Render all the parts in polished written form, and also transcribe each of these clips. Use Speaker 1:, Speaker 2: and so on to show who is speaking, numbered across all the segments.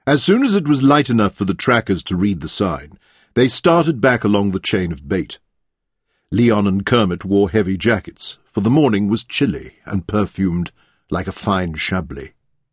Speaker 1: As soon as it was light enough for the trackers to read the sign, they started back along the chain of bait. Leon and Kermit wore heavy jackets, for the morning was chilly and perfumed like a fine Chablis.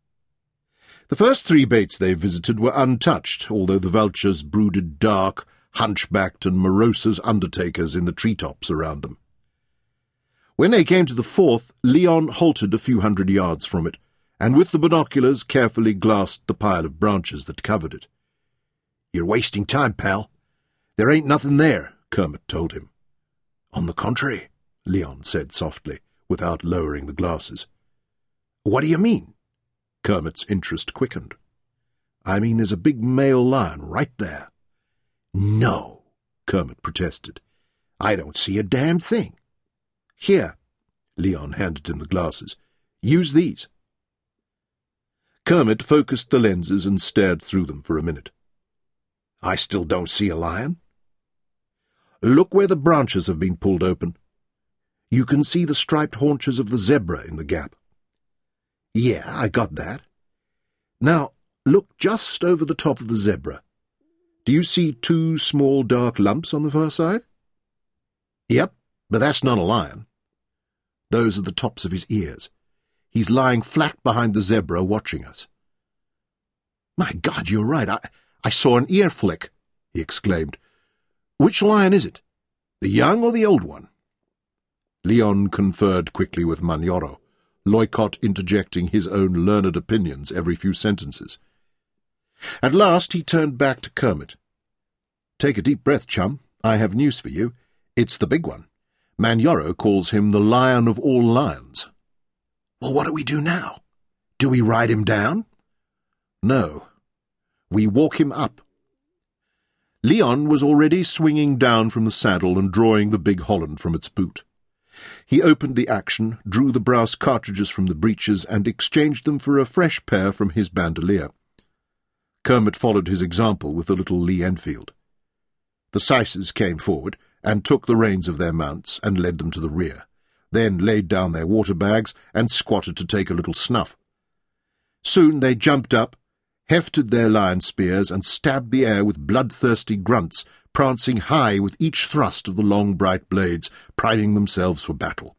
Speaker 1: The first 3 baits they visited were untouched, although the vultures brooded dark, hunchbacked and morose as undertakers in the treetops around them. When they came to the 4th, Leon halted a few hundred yards from it, and with the binoculars carefully glassed the pile of branches that covered it. "You're wasting time, pal. There ain't nothing there," Kermit told him. "On the contrary," Leon said softly, without lowering the glasses. "What do you mean?" Kermit's interest quickened. "I mean there's a big male lion right there." "No," Kermit protested. "I don't see a damn thing." "Here," Leon handed him the glasses. "Use these." Kermit focused the lenses and stared through them for a minute. "I still don't see a lion." "Look where the branches have been pulled open. You can see the striped haunches of the zebra in the gap." "Yeah, I got that. Now, look just over the top of the zebra. Do you see 2 small dark lumps on the far side?" "Yep, but that's not a lion." "Those are the tops of his ears. He's lying flat behind the zebra watching us." "My God, you're right. I saw an ear flick," he exclaimed. "Which lion is it? The young or the old one?" Leon conferred quickly with Manioro, Loicott interjecting his own learned opinions every few sentences. At last he turned back to Kermit. "Take a deep breath, chum. I have news for you. It's the big one. Manioro calls him the lion of all lions." "Well, what do we do now? Do we ride him down?" "No. We walk him up." Leon was already swinging down from the saddle and drawing the big Holland from its boot. He opened the action, drew the brass cartridges from the breeches, and exchanged them for a fresh pair from his bandolier. Kermit followed his example with the little Lee Enfield. The Syces came forward and took the reins of their mounts and led them to the rear, then laid down their water bags and squatted to take a little snuff. Soon they jumped up, hefted their lion spears, and stabbed the air with bloodthirsty grunts, prancing high with each thrust of the long bright blades, priming themselves for battle.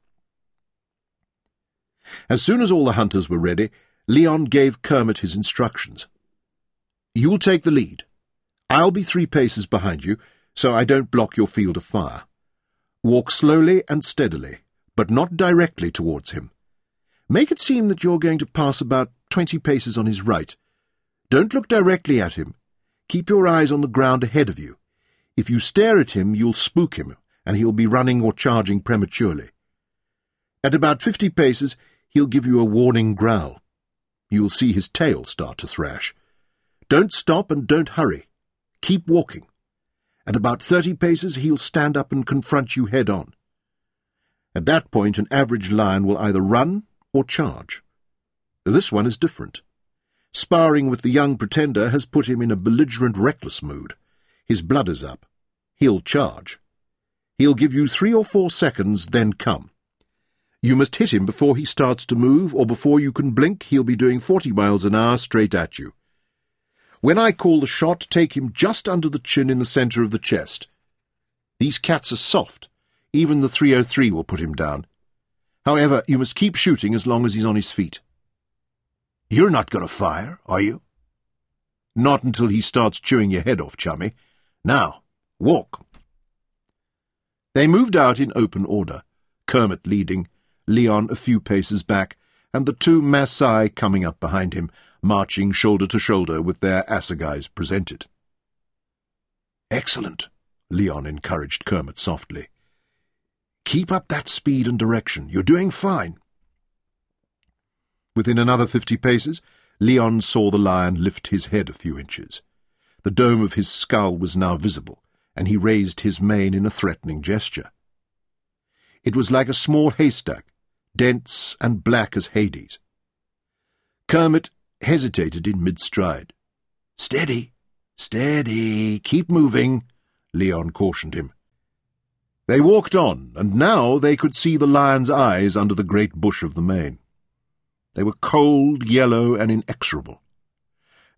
Speaker 1: As soon as all the hunters were ready, Leon gave Kermit his instructions. "You'll take the lead. I'll be 3 paces behind you, so I don't block your field of fire. Walk slowly and steadily, but not directly towards him. Make it seem that you're going to pass about 20 paces on his right. Don't look directly at him. Keep your eyes on the ground ahead of you. If you stare at him, you'll spook him, and he'll be running or charging prematurely. At about 50 paces, he'll give you a warning growl. You'll see his tail start to thrash. Don't stop and don't hurry. Keep walking. At about 30 paces, he'll stand up and confront you head-on. At that point, an average lion will either run or charge. This one is different. Sparring with the young pretender has put him in a belligerent, reckless mood. His blood is up. He'll charge. He'll give you 3 or 4 seconds, then come. You must hit him before he starts to move, or before you can blink, he'll be doing 40 miles an hour straight at you. When I call the shot, take him just under the chin in the centre of the chest. These cats are soft. Even the .303 will put him down. However, you must keep shooting as long as he's on his feet." "You're not going to fire, are you?" "Not until he starts chewing your head off, chummy. Now, walk." They moved out in open order, Kermit leading, Leon a few paces back, and the 2 Maasai coming up behind him, marching shoulder to shoulder with their assegais presented. "Excellent," Leon encouraged Kermit softly. "Keep up that speed and direction. You're doing fine." Within another 50 paces, Leon saw the lion lift his head a few inches. The dome of his skull was now visible, and he raised his mane in a threatening gesture. It was like a small haystack, dense and black as Hades. Kermit hesitated in mid-stride. "Steady, steady, keep moving," Leon cautioned him. They walked on, and now they could see the lion's eyes under the great bush of the mane. They were cold, yellow, and inexorable.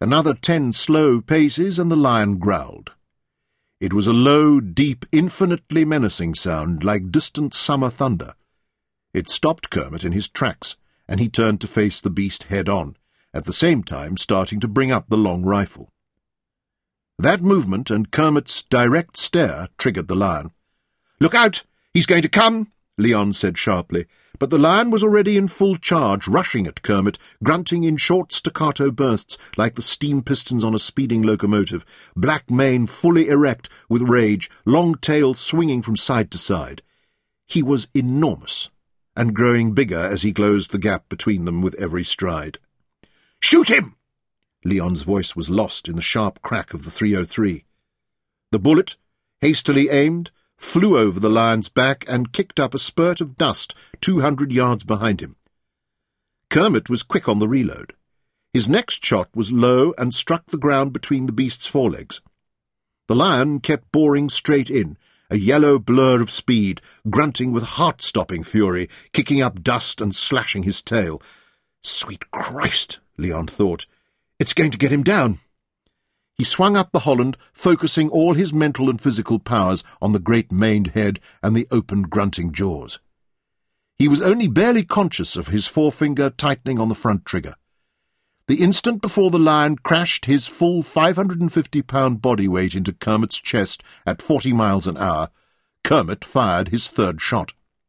Speaker 1: Another 10 slow paces, and the lion growled. It was a low, deep, infinitely menacing sound, like distant summer thunder. It stopped Kermit in his tracks, and he turned to face the beast head-on, at the same time starting to bring up the long rifle. That movement and Kermit's direct stare triggered the lion. "Look out! He's going to come!" Leon said sharply, but the lion was already in full charge, rushing at Kermit, grunting in short staccato bursts like the steam pistons on a speeding locomotive, black mane fully erect with rage, long tail swinging from side to side. He was enormous, and growing bigger as he closed the gap between them with every stride. "Shoot him!" Leon's voice was lost in the sharp crack of the .303. The bullet, hastily aimed, flew over the lion's back and kicked up a spurt of dust 200 yards behind him. Kermit was quick on the reload. His next shot was low and struck the ground between the beast's forelegs. The lion kept boring straight in, a yellow blur of speed, grunting with heart-stopping fury, kicking up dust and slashing his tail. "Sweet Christ," Leon thought, "it's going to get him down." He swung up the Holland, focusing all his mental and physical powers on the great maned head and the open, grunting jaws. He was only barely conscious of his forefinger tightening on the front trigger. The instant before the lion crashed his full 550-pound body weight into Kermit's chest at 40 miles an hour, Kermit fired his third shot.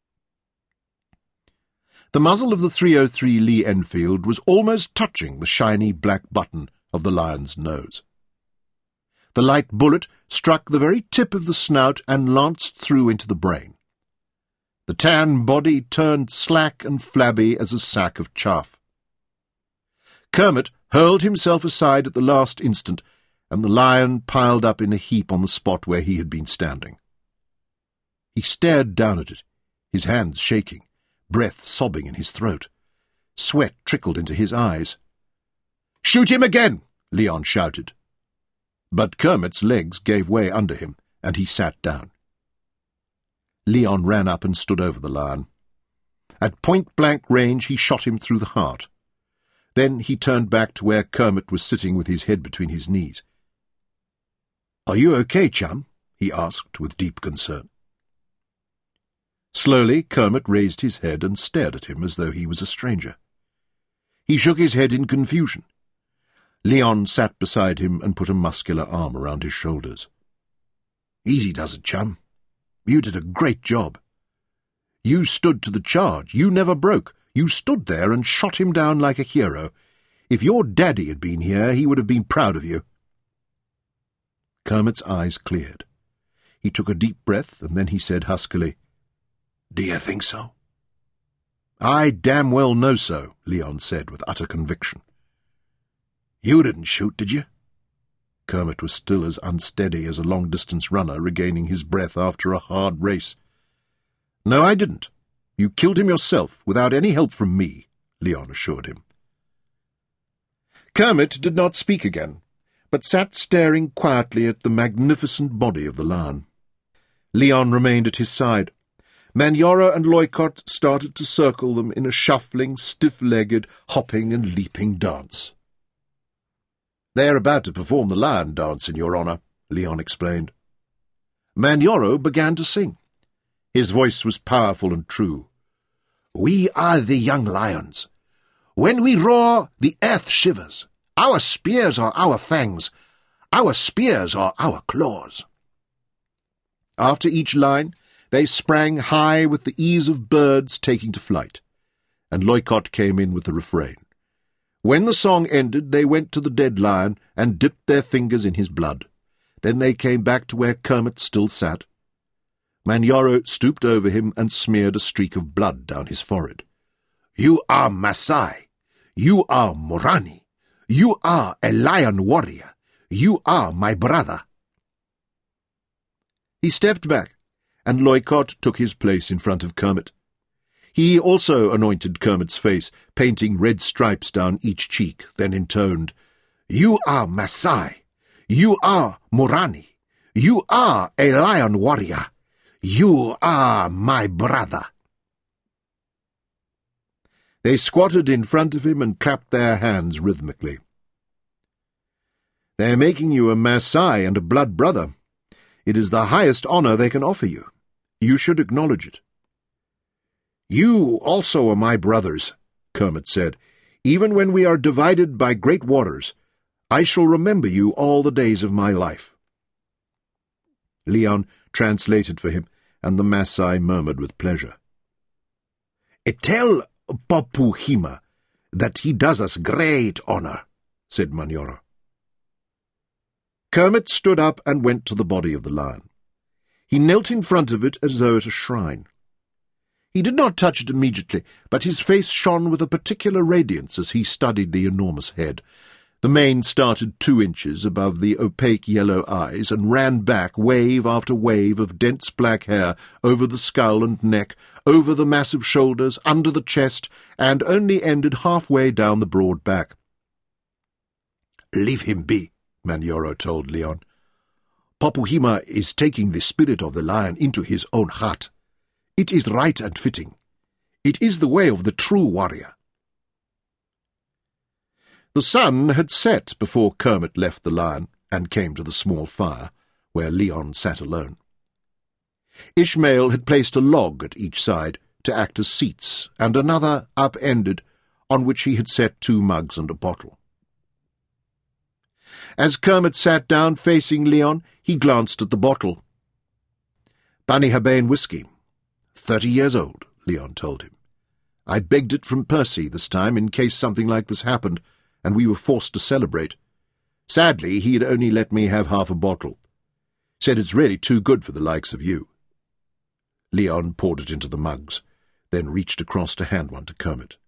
Speaker 1: The muzzle of the .303 Lee Enfield was almost touching the shiny black button of the lion's nose. The light bullet struck the very tip of the snout and lanced through into the brain. The tan body turned slack and flabby as a sack of chaff. Kermit hurled himself aside at the last instant, and the lion piled up in a heap on the spot where he had been standing. He stared down at it, his hands shaking, breath sobbing in his throat. Sweat trickled into his eyes. "Shoot him again!" Leon shouted. But Kermit's legs gave way under him, and he sat down. Leon ran up and stood over the lion. At point-blank range he shot him through the heart. Then he turned back to where Kermit was sitting with his head between his knees. "Are you okay, chum?" he asked with deep concern. Slowly Kermit raised his head and stared at him as though he was a stranger. He shook his head in confusion. Leon sat beside him and put a muscular arm around his shoulders. "Easy does it, chum. You did a great job. You stood to the charge. You never broke. You stood there and shot him down like a hero. If your daddy had been here, he would have been proud of you." Kermit's eyes cleared. He took a deep breath, and then he said huskily, "Do you think so?" "I damn well know so," Leon said with utter conviction. "You didn't shoot, did you?" Kermit was still as unsteady as a long-distance runner regaining his breath after a hard race. "No, I didn't. You killed him yourself, without any help from me," Leon assured him. Kermit did not speak again, but sat staring quietly at the magnificent body of the lion. Leon remained at his side. Manioro and Loicott started to circle them in a shuffling, stiff-legged, hopping and leaping dance. "They are about to perform the lion dance, in your honour," Leon explained. Manioro began to sing. His voice was powerful and true. "We are the young lions. When we roar, the earth shivers. Our spears are our fangs. Our spears are our claws." After each line, they sprang high with the ease of birds taking to flight, and Loicott came in with the refrain. When the song ended, they went to the dead lion and dipped their fingers in his blood. Then they came back to where Kermit still sat. Manioro stooped over him and smeared a streak of blood down his forehead. "You are Masai. You are Morani. You are a lion warrior. You are my brother." He stepped back, and Loicott took his place in front of Kermit. He also anointed Kermit's face, painting red stripes down each cheek, then intoned, "You are Masai. You are Morani. You are a lion warrior. You are my brother." They squatted in front of him and clapped their hands rhythmically. They're making you a Maasai and a blood brother. It is the highest honor they can offer you. You should acknowledge it. You also are my brothers, Kermit said. Even when we are divided by great waters, I shall remember you all the days of my life. Leon translated for him, and the Maasai murmured with pleasure. Tell Papuhima that he does us great honor, said Manyoro. Kermit stood up and went to the body of the lion. He knelt in front of it as though at a shrine. He did not touch it immediately, but his face shone with a particular radiance as he studied the enormous head. The mane started 2 inches above the opaque yellow eyes and ran back wave after wave of dense black hair over the skull and neck, over the massive shoulders, under the chest, and only ended halfway down the broad back. "Leave him be," Manyoro told Leon. "Papuhima is taking the spirit of the lion into his own heart. It is right and fitting. It is the way of the true warrior." The sun had set before Kermit left the lion and came to the small fire, where Leon sat alone. Ishmael had placed a log at each side to act as seats, and another up-ended, on which he had set 2 mugs and a bottle. As Kermit sat down facing Leon, he glanced at the bottle. Bunnyhabane whiskey, 30 years old, Leon told him. "I begged it from Percy this time in case something like this happened, and we were forced to celebrate. Sadly, he had only let me have half a bottle. Said it's really too good for the likes of you." Leon poured it into the mugs, then reached across to hand one to Kermit.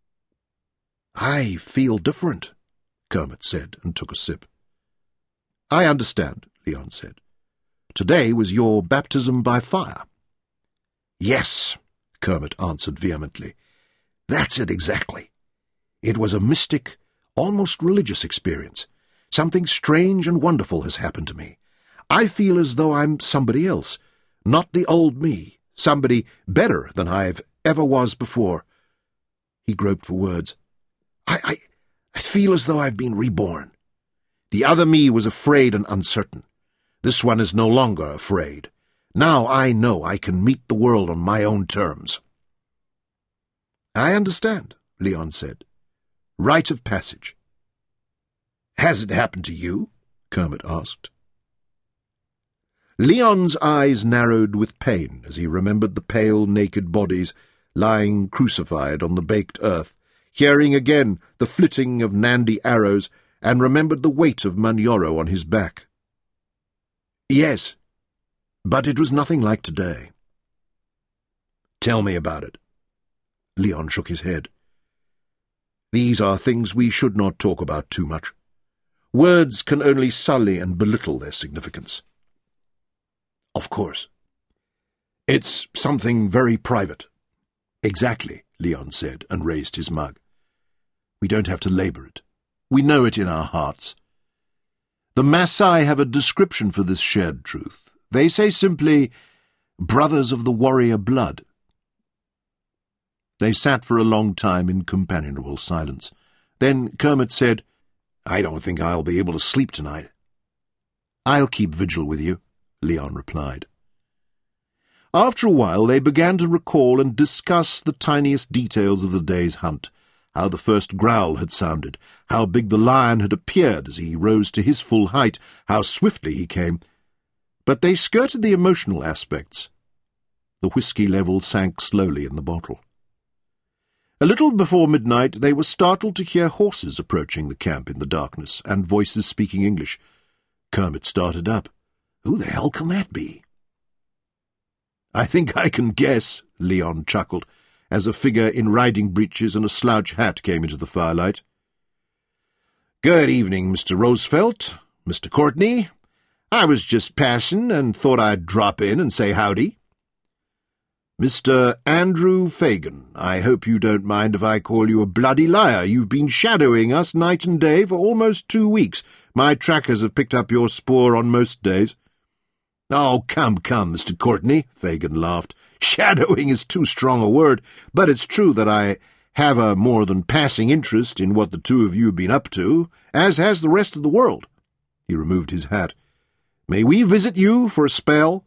Speaker 1: "I feel different," Kermit said, and took a sip. "I understand," Leon said. "Today was your baptism by fire." "Yes," Kermit answered vehemently. "That's it exactly. It was a mystic, almost religious experience. Something strange and wonderful has happened to me. I feel as though I'm somebody else, not the old me, somebody better than I've ever was before." He groped for words. I feel as though I've been reborn. The other me was afraid and uncertain. This one is no longer afraid. Now I know I can meet the world on my own terms." "I understand," Leon said. "Rite of passage." "Has it happened to you?" Kermit asked. Leon's eyes narrowed with pain as he remembered the pale, naked bodies lying crucified on the baked earth, hearing again the flitting of Nandi arrows, and remembered the weight of Manyoro on his back. "Yes, but it was nothing like today." "Tell me about it." Leon shook his head. "These are things we should not talk about too much. Words can only sully and belittle their significance." "Of course. It's something very private." "Exactly," Leon said, and raised his mug. "We don't have to labor it. We know it in our hearts. The Maasai have a description for this shared truth. They say simply, 'brothers of the warrior blood.'" They sat for a long time in companionable silence. Then Kermit said, "I don't think I'll be able to sleep tonight." "I'll keep vigil with you," Leon replied. After a while they began to recall and discuss the tiniest details of the day's hunt, how the first growl had sounded, how big the lion had appeared as he rose to his full height, how swiftly he came. But they skirted the emotional aspects. The whiskey level sank slowly in the bottle. A little before midnight they were startled to hear horses approaching the camp in the darkness, and voices speaking English. Kermit started up. "Who the hell can that be?" "I think I can guess," Leon chuckled, as a figure in riding breeches and a slouch hat came into the firelight. "Good evening, Mr. Roosevelt, Mr. Courtney. I was just passing and thought I'd drop in and say howdy. Mr. Andrew Fagin, I hope you don't mind if I call you a bloody liar. You've been shadowing us night and day for almost 2 weeks. My trackers have picked up your spoor on most days." "Oh, come, Mr. Courtney," Fagin laughed. "Shadowing is too strong a word, but it's true that I have a more than passing interest in what the two of you have been up to, as has the rest of the world." He removed his hat. "May we visit you for a spell?"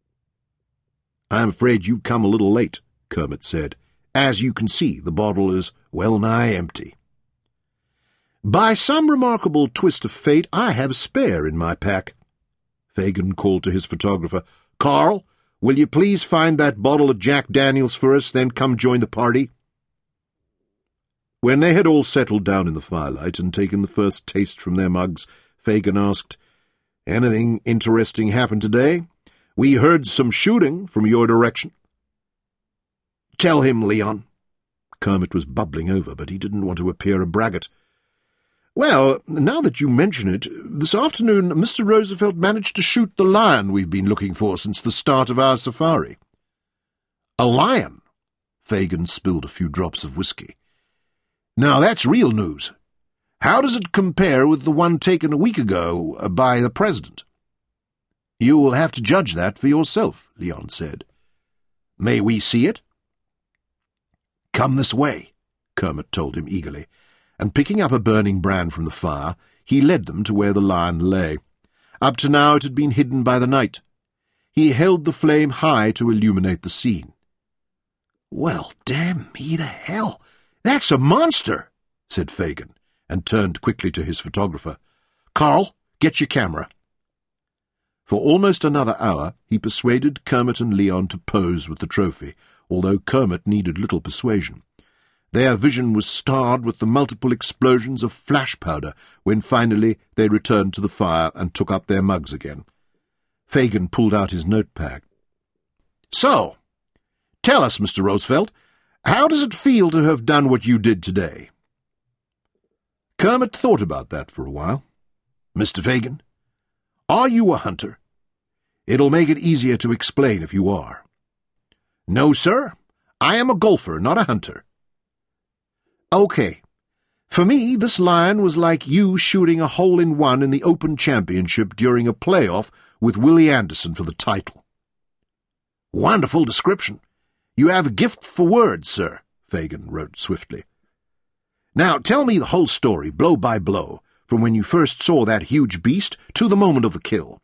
Speaker 1: "I'm afraid you've come a little late," Kermit said. "As you can see, the bottle is well-nigh empty." "By some remarkable twist of fate, I have a spare in my pack." Fagin called to his photographer. "Carl, will you please find that bottle of Jack Daniels for us, then come join the party?" When they had all settled down in the firelight and taken the first taste from their mugs, Fagin asked, "Anything interesting happened today? We heard some shooting from your direction." "Tell him, Leon." Kermit was bubbling over, but he didn't want to appear a braggart. "Well, now that you mention it, this afternoon Mr. Roosevelt managed to shoot the lion we've been looking for since the start of our safari." "A lion?" Fagin spilled a few drops of whiskey. "Now that's real news. How does it compare with the one taken a week ago by the President?" "You will have to judge that for yourself," Leon said. "May we see it?" "Come this way," Kermit told him eagerly, and picking up a burning brand from the fire, he led them to where the lion lay. Up to now it had been hidden by the night. He held the flame high to illuminate the scene. "Well, damn me to hell! That's a monster," said Fagin, and turned quickly to his photographer. "Carl, get your camera." For almost another hour he persuaded Kermit and Leon to pose with the trophy, although Kermit needed little persuasion. Their vision was starred with the multiple explosions of flash powder when finally they returned to the fire and took up their mugs again. Fagin pulled out his notepad. "So, tell us, Mr. Roosevelt, how does it feel to have done what you did today?" Kermit thought about that for a while. "Mr. Fagin, are you a hunter? It'll make it easier to explain if you are." "No, sir. I am a golfer, not a hunter." "Okay. For me, this lion was like you shooting a hole-in-one in the Open Championship during a playoff with Willie Anderson for the title." "Wonderful description. You have a gift for words, sir," Fagin wrote swiftly. "Now tell me the whole story, blow by blow, from when you first saw that huge beast to the moment of the kill."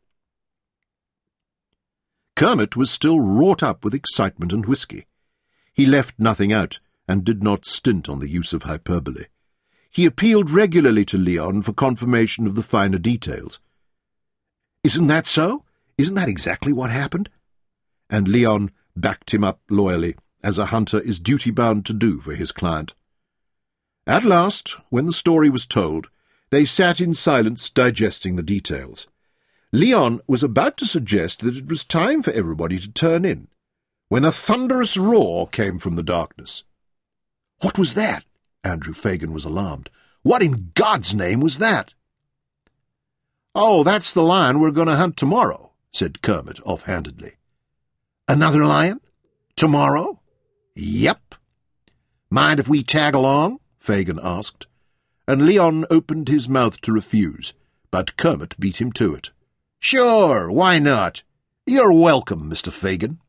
Speaker 1: Kermit was still wrought up with excitement and whiskey. He left nothing out, and did not stint on the use of hyperbole. He appealed regularly to Leon for confirmation of the finer details. "Isn't that so? Isn't that exactly what happened?" And Leon backed him up loyally, as a hunter is duty-bound to do for his client. At last, when the story was told, they sat in silence digesting the details. Leon was about to suggest that it was time for everybody to turn in, when a thunderous roar came from the darkness. "What was that?" Andrew Fagin was alarmed. "What in God's name was that?" "Oh, that's the lion we're going to hunt tomorrow," said Kermit offhandedly. "Another lion? Tomorrow?" "Yep." "Mind if we tag along?" Fagin asked, and Leon opened his mouth to refuse, but Kermit beat him to it. "Sure, why not? You're welcome, Mr. Fagin."